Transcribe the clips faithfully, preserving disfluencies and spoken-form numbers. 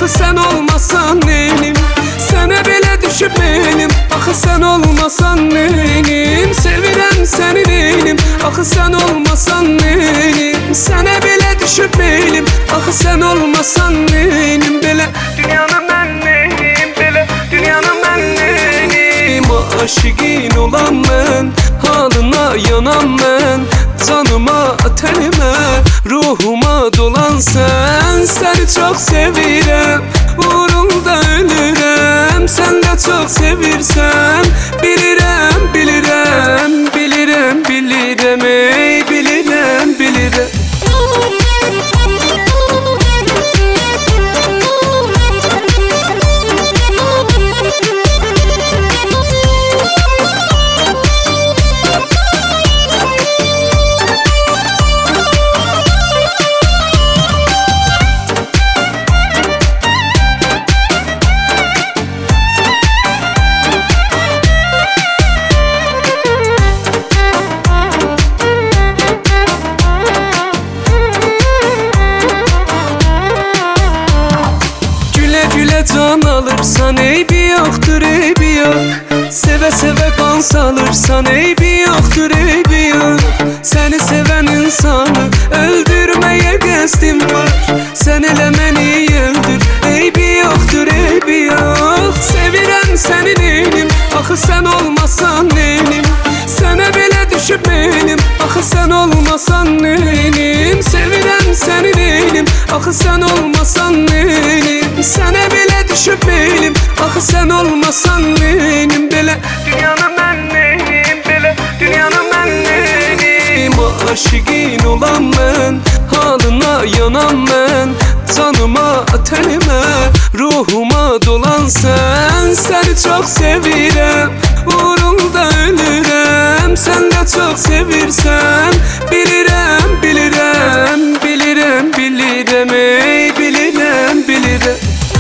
axı sen olmasan neynim? Sənə belə düşüb meylim, axı sen olmasan neynim? Sevirəm səni neynim, axı sen olmasan neynim? Sənə belə düşüb meylim, axı sen olmasan neynim? Belə dünyanı mən neynim, belə dünyanı mən neynim? Aşıqin olan mən, halına yanan mən, canıma, tənimə, ruhuma dolan sən. Səni çox sevirəm, uğrunda ölürəm. Sən də çox sevirsən, bilirəm, bilirəm, bilirəm, bilirəm, ey bilirəm, bilirəm. Can alırsan eybi yoxdur, eybi yox. Sevə-sevə qan salırsan eybi yoxdur, eybi yox. Səni sevən insanı öldürməyə qəsdim var. Sən elə məni öldür, eybi yoxdur, eybi yox. Sevirəm səni neynim, axı sən olmasan neynim? Sənə belə düşüb meylim, axı sən olmasan neynim? Sevirəm səni neynim, axı sən olmasan neynim? Sənə belə düşüb meylim, axı sen olmasan neynim? Belə dünyanı mən neynim, belə dünyanı mən neynim? Aşıqin olan mən, halına yanan mən, canıma, tənimə, ruhuma dolan sən. Səni çox sevirəm, uğrunda ölürəm. Sən də çox sevirsən, bilirəm, bilirəm, bilirəm, bilirəm, ey bilirəm, bilirəm.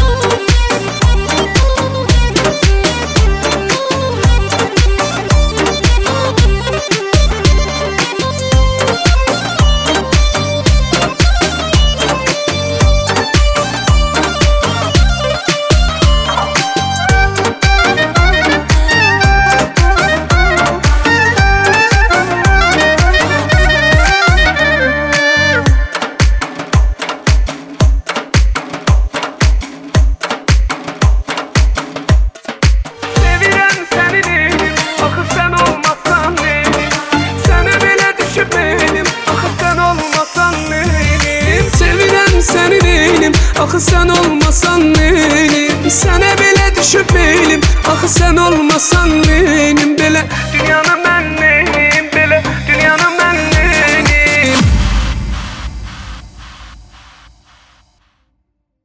Səni neynim, axı sən olmasan neynim? Sənə belə düşüb meylim, axı sən olmasan neynim? Belə dünyanı mən neynim?